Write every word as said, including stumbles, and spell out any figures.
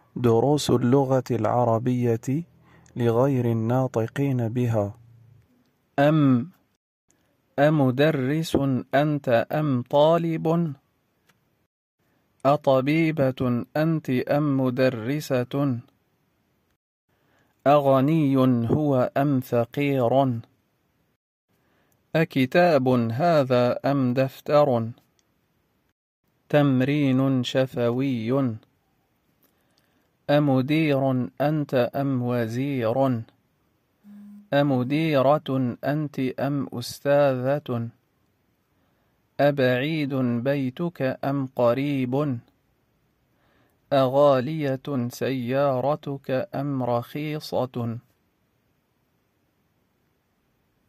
دروس اللغة العربية لغير الناطقين بها. أم أمدرس أنت أم طالب؟ أطبيبة أنت أم مدرسة؟ أغني هو أم فقير؟ أكتاب هذا أم دفتر؟ تمرين شفوي. أمدير أنت أم وزير؟ أمديرة أنت أم أستاذة؟ أبعيد بيتك أم قريب؟ أغالية سيارتك أم رخيصة؟